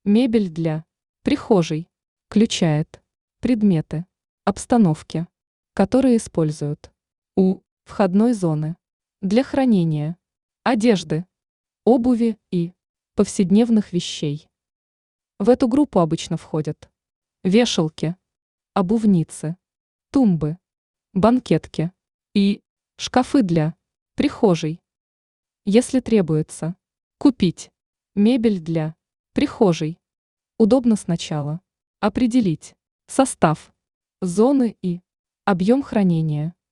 Мебель для прихожей включает предметы обстановки, которые используют у входной зоны для хранения одежды, обуви и повседневных вещей. В эту группу обычно входят вешалки, обувницы, тумбы, банкетки и шкафы для прихожей. Если требуется купить мебель для прихожей, удобно сначала определить состав, зоны и объем хранения.